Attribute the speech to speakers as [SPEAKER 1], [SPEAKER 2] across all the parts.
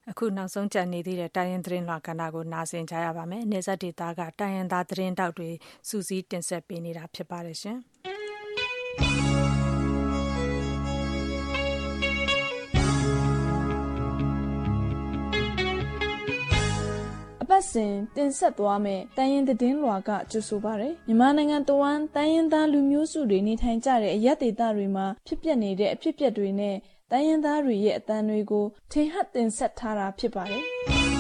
[SPEAKER 1] အခုနောက်ဆုံးကျန်နေသေးတဲ့တိုင်းရင်းသတင်းလွှာကဏ္ဍကိုနားဆင်ကြရပါမယ်။နယ်စပ်ဒေသကတိုင်းရင်းသားသတင်းတောက်တွေစူးစီးတင်ဆက်ပေးနေတာဖြစ်ပါတယ်ရှင်။
[SPEAKER 2] အပတ်စဉ်တင်ဆက်သွားမယ့်တိုင်းရင်းသတင်းလွှာကကြိုဆိုပါရယ်မြန်မာနိုင်ငံတဝန်းတိုင်းရင်းသားလူမျိုးစုတွေနေထိုင်ကြတဲ့အရပ်ဒေသတွေမှာဖြစ်ပျက်နေတဲ့အဖြစ်အပျက်တွေနဲ့တိုင်းရင်းသားတွေရဲ့အသံတွေကိုထင်ဟပ်တင်ဆက်ထားတာဖြစ်ပါတယ်။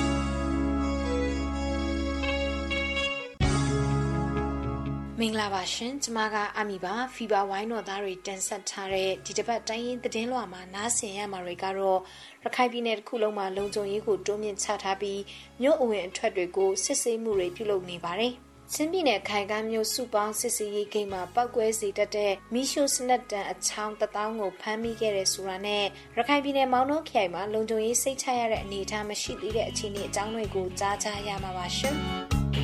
[SPEAKER 3] မင်္ဂလာပါရှင်ကျမကအမီပါဖီဘာဝိုင်းတော်သားတွေတင်ဆက်ထားတဲ့ဒီတစ်ပတ်တိုင်းရင်းသတင်းလွှာမှာနားဆင်ရမှာတွေကတော့ရခိုင်ပြည်နယ်တစ်ခုလုံးမှာလုံခြုံရေးကိုတိုးမြင့်ချထားပြီးမြို့အဝင်အထွက်တွေကိုစစ်ဆေးမှုတွေပြုလုပ်နေပါတယ်။ချင်းပြည်နယ်ခိုင်ကမ်းမြို့စုပေါင်းစစ်ဆေးရေးဂိတ်မှာပောက်ကွဲစေတတ်တဲ့မီးရှို့စနက်တန်အချောင်း1000ကိုဖမ်းမိခဲ့တဲ့ဆိုတာနဲ့ရခိုင်ပြည်နယ်မောင်နှောခရိုင်မှာလုံခြုံရေးစိတ်ချရတဲ့အနေအထားမရှိသေးတဲ့အခြေအနေအကြောင်းတွေကိုကြားကြရမှာပါရှင်။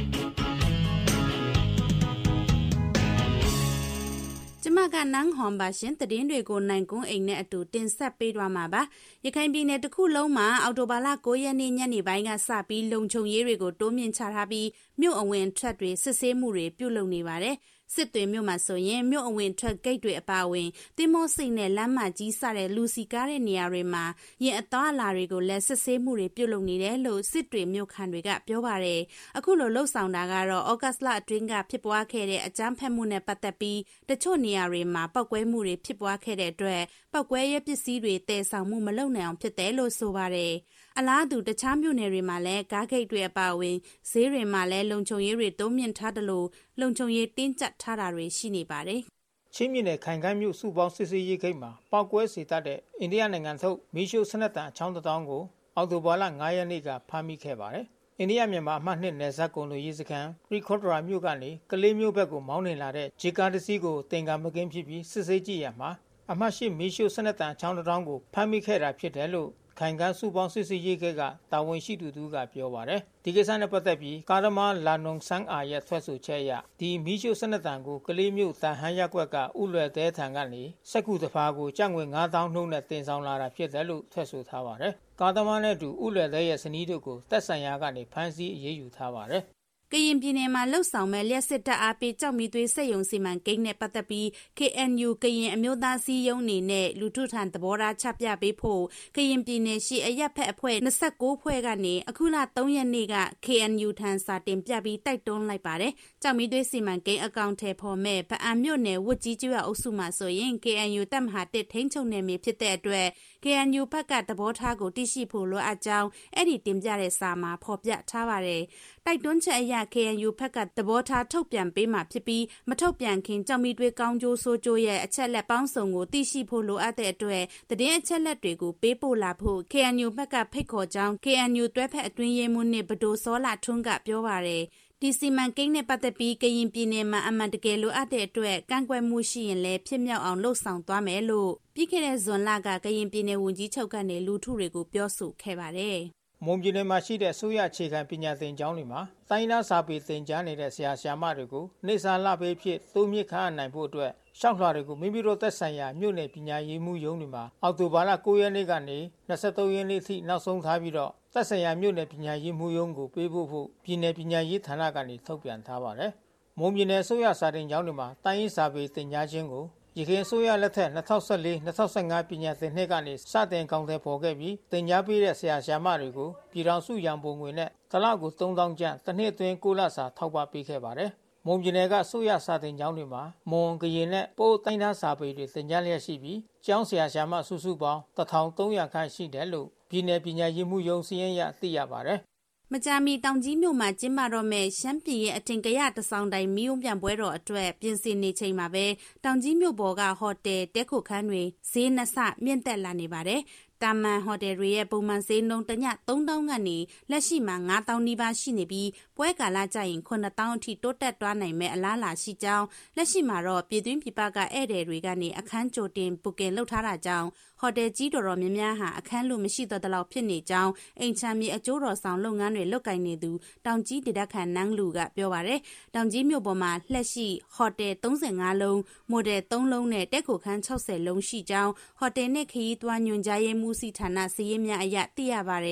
[SPEAKER 4] ကျမကနန်းဟွန်ပါရှင်တည်င်းတွေကိုနိုင်ကွန်းအိမ်နဲ့အတူတင်ဆက်ပေးသွားမှာပါရခိုင်ပြည်နယ်တစ်ခုလုံးမှာအော်တိုဘာလ9ရက်နေ့ညနေပိုင်းကစပြီးလုံခြုံရေးတွေကိုတိုးမြင့်ချထားပြီးမြို့အဝင်ထွက်တွေစစ်ဆေးမှုတွေပြုလုပ်နေပါတယ်စစ်တွေမြို့မှာဆိုရင်မြို့အဝင်ထွက်ဂိတ်တွေအပါအဝင်တင်မောစိတ်နဲ့လမ်းမကြီးစတဲ့လူစီကားတဲ့နေရာတွေမှာရင်အသွားအလာတွေကိုလည်းစစ်ဆေးမှုတွေပြုလုပ်နေတယ်လို့စစ်တွေမြို့ခံတွေကပြောပါတယ်အခုလိုလှုပ်ဆောင်တာကတော့ဩဂတ်စ်လအတွင်းကဖြစ်ပွားခဲ့တဲ့အကြမ်းဖက်မှုနဲ့ပတ်သက်ပြီးတချို့နေရာတွေမှာပောက်ကွဲမှုတွေဖြစ်ပွားခဲ့တဲ့အတွက်ပောက်ကွဲရေးပစ္စည်းတွေတည်ဆောင်မှုမလုပ်နိုင်အောင်ဖြစ်တယ်လို့ဆိုပါတယ်အလားတူတခြားမြို့နယ်တွေမှာလည်းကားဂိတ်တွေအပါအဝင်ဈေးတွေမှာလည်းလုံခြုံရေးတွေတိုးမြင့်ထားတယ်လို့လုံခြုံရေးတင်းကျပ်ထားတာတွေရှိနေပါတယ်
[SPEAKER 5] ။ချင်းပြည်နယ်ခိုင်ကမ်းမြို့စုပေါင်းစစ်ဆေးရေးဂိတ်မှာပောက်ကွဲစေတတ်တဲ့အိန္ဒိယနိုင်ငံထုတ်မီးရှို့စနက်တန်အချောင်း1000ကိုအောက်တိုဘာလ9ရက်နေ့ကဖမ်းမိခဲ့ပါတယ်။အိန္ဒိယမြန်မာအမှတ်2နယ်စပ်ကုန်သွယ်ရေးစခန်းပရီခေါဒရာမြို့ကနေကလေးမြို့ဘက်ကိုမောင်းနှင်လာတဲ့ဂျီကားတစ်စီးကိုတင်ကာမကင်းဖြစ်ပြီးစစ်ဆေးကြည့်ရမှာအမှတ်8မီးရှို့စနက်တန်အချောင်း1000ကိုဖမ်းမိခဲ့တာဖြစ်တယ်လို့ခိုင်ကန်းစုပေါင်းစစ်ဆေးရေးကတာဝန်ရှိသူကပြောပါတယ်ဒီကိစ္စနဲ့ပတ်သက်ပြီးကာရမလာနုံဆန်းအားရဲ့ထွက်ဆိုချက်အရဒီမီးရှို့စနက်တန်ကိုကလေးမျိုးတန်ဟန်းရက်ကွက်ကဥလွယ်သေးထံကနေစက်ကူတစ်ဖားကိုကျပ်ငွေ9000နှုန်းနဲ့တင်ဆောင်လာတာဖြစ်တယ်လို့ထွက်ဆိုထားပါတယ်ကာသမားနဲ့အတူဥလွယ်သေးရဲ့ဇနီးတို့ကိုတပ်ဆိုင်ရာကနေဖမ်းဆီးအရေးယူထားပါတယ်
[SPEAKER 4] ကရင်ပြည်နယ်မှာလှုပ်ဆောင်မဲ့လျှက်စစ်တပ်အားပေးကြောက်မီသွေးစက်ယုံစီမံကိန်းနဲ့ပတ်သက်ပြီး KNU ကရင်အမျိုးသားစည်းရုံးနေနဲ့လူထုထံသဘောထားချပြပေးဖို့ကရင်ပြည်နယ်ရှိအရက်ဖက်အဖွဲ့29ဖွဲ့ကနေအခုလ3ရက်နေ့က KNU ထံစာတင်ပြပြီးတိုက်တွန်းလိုက်ပါတယ်။ကြောက်မီသွေးစီမံကိန်းအကောင့်ထဲပေါ်မဲ့ဗအံမြို့နယ်ဝတ်ကြီးကျွအုပ်စုမှာဆိုရင် KNU တပ်မဟာ1ထိန်းချုပ်နယ်မြေဖြစ်တဲ့အတွက် KNU ဘက်ကသဘောထားကိုသိရှိဖို့လိုအပ်ကြောင်းအဲ့ဒီတင်ပြတဲ့စာမှာဖော်ပြထားပါတယ်။တိုက်တွန်းချက်အရKNU ဘက်ကသဘောထားထုတ်ပြန်ပေးမှာဖြစ်ပြီးမထုတ်ပြန်ခင်ကြောင်မီတွေကောင်းကျိုးဆိုးကျိုးရဲ့အချက်လက်ပေါင်းစုံကိုသိရှိဖို့လိုအပ်တဲ့အတွက်သတင်းအချက်လက်တွေကိုပေးပို့လာဖို့ KNU ဘက်ကဖိတ်ခေါ်ကြောင်း KNU တွဲဖက်အတွင်းရေးမှူးနှင့်ဗဒိုစောလာထွန်းကပြောပါတယ်ဒီစီမံကိန်းနဲ့ပတ်သက်ပြီးကရင်ပြည်နယ်မှာအမှန်တကယ်လိုအပ်တဲ့အတွက်ကန့်ကွက်မှုရှိရင်လည်းဖြစ်မြောက်အောင်လှုပ်ဆောင်သွားမယ်လို့ပြီးခဲ့တဲ့ဇွန်လကကရင်ပြည်နယ်ဝန်ကြီးချုပ်ကနေလူထုတွေကိုပြောဆိုခဲ့ပါတယ်
[SPEAKER 5] မွန်ပြည်နယ်မှာရှိတဲ့အစိုးရအခြေခံပညာသင်ကျောင်းတွေမှာတိုင်းသားစာပေသင်ကြားနေတဲ့ဆရာဆရာမတွေကိုနေစာလပေးဖြစ်သုံးမြင့်ခန့်အပ်နိုင်ဖို့အတွက်ရှောက်လွှာတွေကိုမိမိတို့သက်ဆိုင်ရာမြို့နယ်ပညာရေးမှူးရုံးတွေမှာအောက်တိုဘာလ9ရက်နေ့ကနေ23ရက်နေ့ထိနောက်ဆုံးထားပြီးတော့သက်ဆိုင်ရာမြို့နယ်ပညာရေးမှူးရုံးကိုပေးဖို့ပြည်နယ်ပညာရေးဌာနကနေထုတ်ပြန်ထားပါတယ်။မွန်ပြည်နယ်အစိုးရစာတင်ကျောင်းတွေမှာတိုင်းရင်းစာပေသင်ကြားခြင်းကိုရခိုင်အစိုးရလက်ထက်2014-2015ပညာသင်နှစ်ကနေစတင်ကောင်ထည်ဖော်ခဲ့ပြီးသင်ကြားပေးတဲ့ဆရာဆရာမတွေကိုပြည်ထောင်စုရန်ပုံငွေနဲ့တစ်လကို3000ကျပ်တစ်နှစ်အတွင်း6လစာထောက်ပံ့ပေးခဲ့ပါတယ်။မွန်ပြည်နယ်ကအစိုးရစာတင်ကျောင်းတွေမှာမွန်ကရင်နဲ့ပို့တိုင်းသားစာပေတွေသင်ကြားလျက်ရှိပြီးကျောင်းဆရာဆရာမစုစုပေါင်း1300ခန့်ရှိတယ်လို့ပြည်နယ်ပညာရေးမှူးရုံးစီရင်ရသိရပါတယ်။
[SPEAKER 4] မကြာမီတောင်ကြီးမြို့မှာကျင်းပတော့မဲ့ရှမ်းပြည်ရဲ့အထင်ကရတဆောင်တိုင်မီးုံပြန်ပွဲတော်အတွက်ပြင်ဆင်နေချိန်မှာပဲတောင်ကြီးမြို့ပေါ်ကဟိုတယ်တဲခုခန်းတွေဈေးနှဆမြင့်တက်လာနေပါတယ်တာမန်ဟိုတယ်တွေရဲ့ပုံမှန်ဈေးနှုန်းတည3000ကနေလက်ရှိမှာ9000နီးပါးရှိနေပြီးပွဲကာလကျရင်9000အထိတိုးတက်သွားနိုင်မဲ့အလားအလာရှိကြောင်းလက်ရှိမှာတော့ပြည်တွင်းပြည်ပကဧည့်သည်တွေကနေအခန်းကြိုတင်ဘုကင်လုပ်ထားတာကြောင့်ဟိုတယ်ကြီးတော်များများဟာအခန်းလိုမရှိတော့တဲ့လောက်ဖြစ်နေကြောင်းအိမ်ချမ်းမြေအကျိုးတော်ဆောင်လုပ်ငန်းတွေလုပ်ကိုင်နေသူတောင်ကြီးဒေသခံနန်းလူကပြောပါတယ်တောင်ကြီးမြို့ပေါ်မှာလှက်ရှိဟိုတယ်35လုံးမိုတယ်3လုံးနဲ့တက်ခုခန်း60လုံးရှိကြောင်းဟိုတယ်နဲ့ခရီးသွားညွှန်ကြားရေးမှူးစီဌာနစည်းရင်းများအရသိရပါတယ်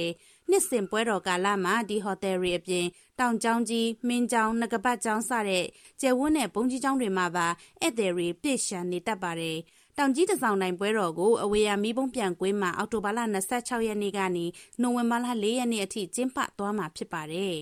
[SPEAKER 4] နှစ်စဉ်ပွဲတော်ကာလမှာဒီဟိုတယ်တွေအပြင်တောင်ကျောင်းကြီးမင်းကျောင်းငကပတ်ကျောင်းစတဲ့ကျယ်ဝန်းတဲ့ဘုံကြီးကျောင်းတွေမှာပါဧည့်သည်တွေပြည့်ရှံနေတတ်ပါတယ်တောင်ကြီးတစောင်းနိုင်ပွဲတော်ကိုအဝေးရမီးပုံပြန်ကွင်းမှာအောက်တိုဘာလ26ရက်နေ့ကနေနိုဝင်ဘာလ4ရက်နေ့အထိကျင်းပသွားမှာဖြစ်ပါတယ်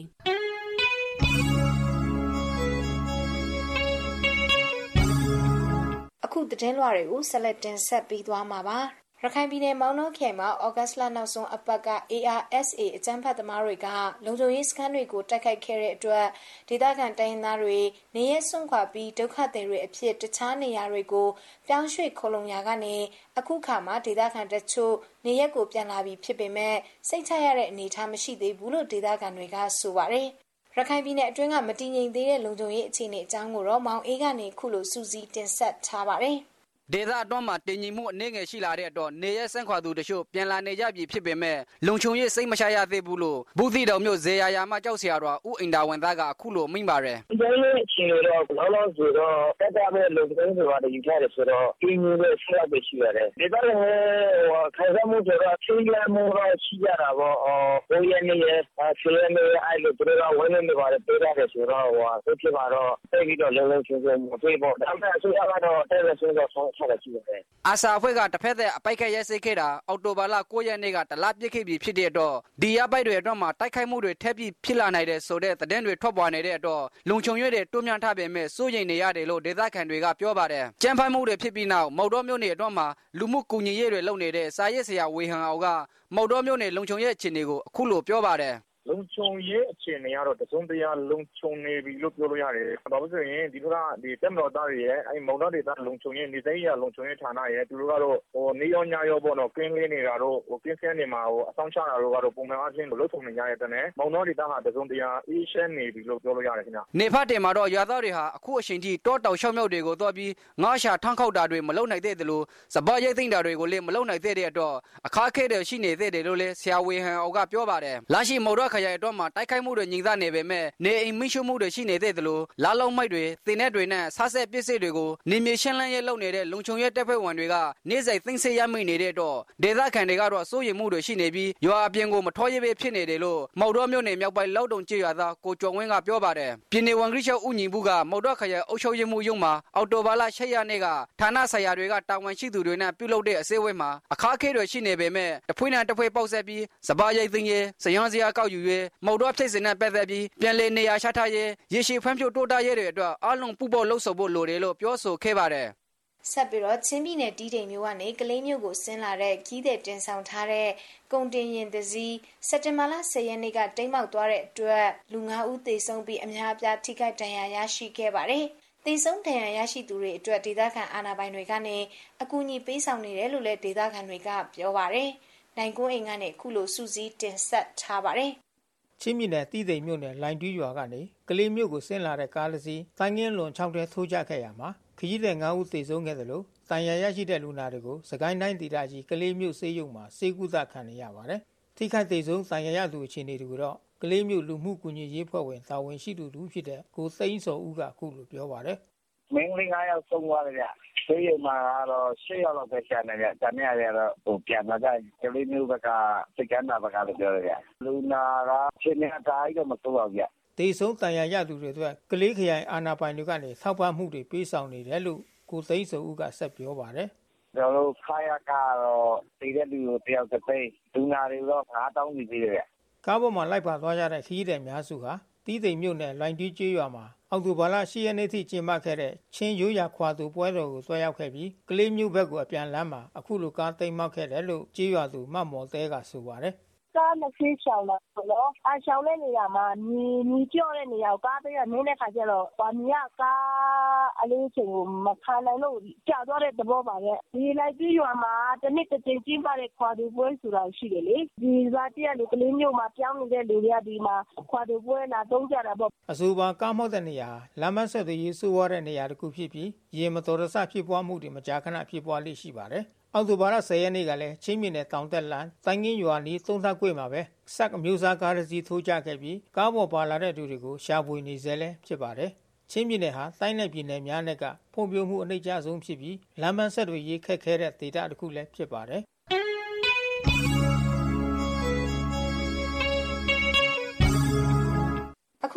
[SPEAKER 3] အခုသတင်းလွှာတွေကိုဆက်လက်တင်ဆက်ပေးသွားမှာပါရခိုင်ပြည်နယ်မောင်နှောခရိုင်မှာဩဂတ်စ်လနောက်ဆုံးအပတ်က ARSA အကြမ်းဖက်သမားတွေကလုံခြုံရေးစခန်းတွေကိုတိုက်ခိုက်ခဲ့တဲ့အတွက်ဒေသခံတိုင်းရင်းသားတွေနေရဲစွန့်ခွာပြီးဒုက္ခသည်တွေအဖြစ်တခြားနေရာတွေကိုပြောင်းရွှေ့ခိုလုံရာကနေအခုခါမှာဒေသခံတချို့နေရက်ကိုပြန်လာပြီးဖြစ်ပေမဲ့စိတ်ချရတဲ့အနေအထားမရှိသေးဘူးလို့ဒေသခံတွေကဆိုပါတယ်ရခိုင်ပြည်နယ်အတွင်းကမတည်ငြိမ်သေးတဲ့လုံခြုံရေးအခြေအနေအကြောင်းကိုတော့မောင်အေးကနေခုလိုစူးစီးတင်ဆက်ထားပါတယ်
[SPEAKER 6] ဒေသအတွင်းမှာတင်ကြီးမှုအနေငယ်ရှိလာတဲ့အတွက်နေရဲဆန့်ခွာသူတချို့ပြန်လာနေကြပြီဖြစ်ပေမဲ့လုံခြုံရေးစိတ်မချရသေးဘူးလို့ဘူးသီးတော်မြို့ဇေယယာမကြောက်စရာတော်ဦးအိန္ဒာဝန်သားကအခုလိုမိန့်ပါတယ်
[SPEAKER 7] ။ဒီလိုအခြေတော့လောလောဆယ်တော့တက်တာပဲလုံခြုံရေးဆိုတာယူထားတယ်ဆိုတော့ဒီမျိုးပဲဆက်ရရှိရတယ်။ဒေသရဲ့ခံစားမှုတွေတော့ချင်းရမှုတော့ရှိရတာပေါ့။ဘိုးရနေရဲ့ဆင်းရဲနေအဲ့လိုတွေတော့ဝင်နေပါတယ်ပြေးရတယ်ဆိုတော့ဆိုဖြစ်မှာတော့တိတ်ပြီးတော့လုံလုံချုံချုံမပြေးပေါ့။ဒါပေမဲ့အစိုးရကတော့တဲ့ရဆိုတော့ဆုံးချက်ရှိတယ်
[SPEAKER 6] အာဆာအဖွဲ့ကတစ်ဖက်သက်အပိုက်ခတ်ရဲစိတ်ခဲ့တာအော်တိုဘာလ9ရက်နေ့ကတလပြစ်ခဲ့ပြီးဖြစ်တဲ့အတွက်ဒီရပိုက်တွေအတွက်မှာတိုက်ခိုက်မှုတွေထပ်ပြီးဖြစ်လာနိုင်တဲ့ဆိုတဲ့သတင်းတွေထွက်ပေါ်နေတဲ့အတွက်လုံခြုံရေးတွေတိုးမြှင့်ထားပေမဲ့စိုးရိမ်နေရတယ်လို့ဒေသခံတွေကပြောပါတယ်။ကြမ်းဖက်မှုတွေဖြစ်ပြီးနောက်မော်တော်မြို့နယ်အတွက်မှာလူမှုကူညီရေးတွေလုပ်နေတဲ့စာရေးဆရာဝေဟန်အောင်ကမော်တော်မြို့နယ်လုံခြုံရေးအခြေအနေကိုအခုလိုပြောပါတယ်။
[SPEAKER 7] လုံခြုံရေးအခြေအနေကတော့တစုံတရာလုံခြုံနေပြီလို့ပြောလို့ရတယ်။ဘာလို့ဆိုရင်ဒီကဒီတက်မတော်သားတွေရဲ့အဲမုံတော်ဒေသလုံခြုံရေးနေသိရလုံခြုံရေးဌာနရဲ့သူတို့ကတော့နေရောညရောပေါ့နော်ကင်းလေးနေတာတော့ကင်းစဲနေမှာအဆောင်ချတာတို့ကတော့ပုံမှန်အားဖြင့်လုံခြုံနေကြတဲ့တဲ့မုံတော်ဒေသဟာတစုံတရာအေးရှင်းနေပြီလို့ပြောလို့ရတယ်ခင်ဗျ
[SPEAKER 6] ။နေဖတ်တယ်မှာတော့ရွာသားတွေဟာအခုအချိန်ထိတောတောင်ရှောက်မြောက်တွေကိုသွားပြီးငါးရှာထန်းခောက်တာတွေမလုပ်နိုင်သေးတယ်လို့စပားရိတ်သိမ့်တာတွေကိုလည်းမလုပ်နိုင်သေးတဲ့အတွက်အခါခဲတွေရှိနေသေးတယ်လို့လည်းဆရာဝေဟန်အောင်ကပြောပါတယ်။လာရှိမော်တော်ခရိုင်အတွက်မှာတိုက်ခိုက်မှုတွေညင်သားနေပေမဲ့နေအိမ်မိရှုမှုတွေရှိနေသေးတယ်လို့လာလုံးမိုက်တွေတင်တဲ့တွေနဲ့ဆဆက်ပစ္စည်းတွေကိုနေမြေရှင်းလင်းရေးလုပ်နေတဲ့လုံခြုံရေးတပ်ဖွဲ့ဝင်တွေကနေ့စဉ်သိမ်းဆည်းရမိနေတဲ့တော့ဒေသခံတွေကတော့စိုးရိမ်မှုတွေရှိနေပြီးရွာအပြင်ကိုမထွက်ရပဲဖြစ်နေတယ်လို့မော်တော်မြို့နယ်မြောက်ပိုင်းလောက်တုံကျေးရွာသားကိုကျော်ဝင်းကပြောပါတယ်။ပြည်နယ်ဝန်ကြီးချုပ်ဦးညီဘူးကမော်တော်ခရိုင်အုပ်ချုပ်ရေးမှူးရုံးမှာအော်တိုဘာလ6ရက်နေ့ကဌာနဆိုင်ရာတွေကတာဝန်ရှိသူတွေနဲ့ပြုလုပ်တဲ့အစည်းအဝေးမှာအခါခဲတွေရှိနေပေမဲ့တဖွေးနဲ့တဖွေးပေါက်ဆက်ပြီးစပားရိတ်သိမ်းရေးစရန်စရာကောက်ယူရေးမော်တော်ဖြစ်စဉ်နဲ့ပတ်သက်ပြီးပြန်လည်နေရာချထားရေးရေရှည်ဖွံ့ဖြိုးတိုးတက်ရေးတွေအတွက်အလုံးပူပေါ်လှုပ်ဆောင်ဖို့လိုတယ်လို့ပြောဆိုခဲ့ပါတယ်
[SPEAKER 3] ဆက်ပြီးတော့ချင်းပြည်နယ်တီးတိမ်မြို့ကနေကလေးမြို့ကိုဆင်းလာတဲ့ကြီးတဲ့တင်ဆောင်ထားတဲ့ကုန်တင်ရင်သစီစက်တင်ဘာလ10ရက်နေ့ကတိမ်းမောက်သွားတဲ့အတွက်လူ9ဦးသေဆုံးပြီးအများအပြားထိခိုက်ဒဏ်ရာရရှိခဲ့ပါတယ်။သေဆုံးဒဏ်ရာရရှိသူတွေအတွက်ဒေသခံအာဏာပိုင်တွေကနေအကူအညီပေးဆောင်နေတယ်လို့လည်းဒေသခံတွေကပြောပါတယ်။နိုင်ကွန်းအိမ်ကနေခုလိုစူးစီးတင်ဆက်ထားပါတယ်
[SPEAKER 5] ။ချင်းပြည်နယ်တီးတိမ်မြို့နယ်လိုင်တူးရွာကနေကလေးမြို့ကိုဆင်းလာတဲ့ကားတစ်စီးတိုင်းငင်းလွန်6တဲထိုးကျခဲ့ရမှာခရီးသည်9ဦးသေဆုံးခဲ့တယ်လို့တန်ရာရရှိတဲ့လူနာတွေကိုစကိုင်းတိုင်းဒေသကြီးကလေးမြို့ဆေးရုံမှာဆေးကုသခံနေရပါတယ်။ထိခိုက်သေဆုံးတန်ရာရသူအခြေအနေတွေကိုတော့ကလေးမြို့လူမှုကူညီရေးဖွဲ့ဝင်တာဝန်ရှိသူတို့ဖြစ်တဲ့ကိုသိန်းစောဦးကအခုလိုပြောပါတယ်
[SPEAKER 7] ။မင်းလေး9ယောက်ဆုံးသွားတယ်ဗျ။ဆေးရုံမှာတော့10ယောက်လောက်ပဲကျန်တယ်ဗျ။တန်ရရတော့ပြန်လာကြကလေးမျိုးဘက်ကစကန်နာဘက်ကလည်းပြောတယ်ဗျ။လူနာကချင်းနေတာတော့မစိုးပါဘူးဗျ
[SPEAKER 5] ။ဒေဆုံးတန်ရာရသူတွေအတွက်ကလေးခရိုင်အာဏာပိုင်တွေကနေထောက်ပံ့မှုတွေပေးဆောင်နေတယ်လို့ကိုသိန်းစောဦးကဆက်ပြောပါတယ်
[SPEAKER 7] ။ကျွန်တော်ခါရကတော့တည်တဲ့လူကိုတယောက်တစ်သိန်းလူနာတွေတော့9000စီသေးတယ်ဗျ
[SPEAKER 5] ။ကားပေါ်မှာလိုက်ပါသွားကြတဲ့ခရီးသည်များစုဟာတီးတိမ်မြို့နယ်လိုင်တီးကျေးရွာမှာအောက်တိုဘာလ10ရက်နေ့ထိကျင်းပခဲ့တဲ့ချင်းရိုးရာခွာသူပွဲတော်ကိုဆွဲရောက်ခဲ့ပြီးကလေးမြို့ဘက်ကိုအပြန်လမ်းမှာအခုလိုကားသိမ်းမောက်ခဲ့တယ်လို့ကျေးရွာသူမမော်တဲကဆိုပါတယ်
[SPEAKER 8] ကားနှစ်စီးရှောင်လာတော့ရှောင်တဲ့နေရာမှာညီကျော့တဲ့နေရာကိုကားပေးရနေတဲ့ခါကျတော့ဗာမီကကားအလေးချိန်ကိုမခံနိုင်လို့ကြာသွားတဲ့သဘောပါပဲဒီလိုက်ပြီးရွာမှာတနစ်တစ်ချိန်ကျင်းပတဲ့ခွာသူပွဲဆိုတာရှိတယ်လေဒီဇာတိရလူကလေးမျိုးမှာပြောင်းနေတဲ့လူတွေကဒီမှာခွာသူပွဲလာတုံးကြတာပေါ့
[SPEAKER 5] အဆိုပါကားမောက်တဲ့နေရာလမ်းမဆက်သွယ်ရေးဆိုးဝါးတဲ့နေရာတစ်ခုဖြစ်ပြီးရေမတော်တဆဖြစ်ပွားမှုတွေမကြာခဏဖြစ်ပွားလိမ့်ရှိပါတယ်အောက်တိုဘာလ10ရက်နေ့ကလည်းချင်းပြည်နယ်တောင်တက်လန်တိုင်းငင်းရွာနီးသုံးထပ်ကွေ့မှာပဲစက်အမျိုးသားကားတစ်စီးထိုးကျခဲ့ပြီးကားပေါ်ပါလာတဲ့သူတွေကိုရှာဖွေနေဆဲလဲဖြစ်ပါတယ်ချင်းပြည်နယ်ဟာတိုင်းနယ်ပြည်နယ်များနဲ့ကဖွံ့ဖြိုးမှုအနှိမ့်ကျဆုံးဖြစ်ပြီးလမ်းမဆက်တွေရေးခက်ခဲတဲ့ဒေသတစ်ခုလည်းဖြစ်ပါတယ်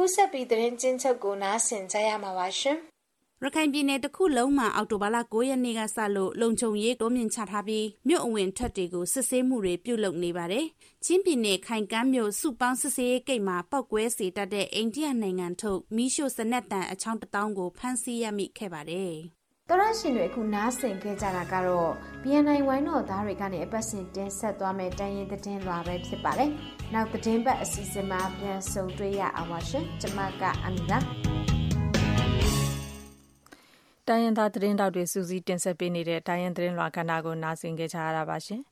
[SPEAKER 3] အခုဆက်ပြီးသတင်းချင်းချုပ်ကိုနားဆင်ကြရမှာပါရှင်
[SPEAKER 4] ရခိုင်ပြည်နယ်တစ်ခုလုံးမှာအောက်တိုဘာလ9 ရက်နေ့ကစလို့လုံခြုံရေးတိုးမြင့်ချထားပြီးမြို့အဝင်ထွက်တွေကိုစစ်ဆေးမှုတွေပြုလုပ်နေပါတယ်။ချင်းပြည်နယ်ခိုင်ကမ်းမြို့စုပေါင်းစစ်ဆေးရေးဂိတ်မှာပောက်ကွဲစေတတ်တဲ့အိန္ဒိယနိုင်ငံထုတ်မီးရှို့စနက်တန်အချောင်း1000ကိုဖမ်းဆီးရမိခဲ့ပါတယ်
[SPEAKER 3] ။တော်ရရှင်တွေအခုနားဆင်ခဲ့ကြတာကတော့ BNI ဝိုင်းတော်သားတွေကနေအပတ်စဉ်တင်ဆက်သွားမယ့်တိုင်းရင်းသတင်းလွှာပဲဖြစ်ပါတယ်။နောက်သတင်းပတ်အစီအစဉ်မှာပြန်ဆုံတွေ့ရအောင်ပါရှင်။ကျွန်မကအမီပါ
[SPEAKER 1] တိုင်းရင်းသားသတင်းတောက်တွေစူးစီးတင်ဆက်ပေးနေတဲ့တိုင်းရင်းသတင်းလွှာကဏ္ဍကိုနားဆင်ကြရတာပါရှင်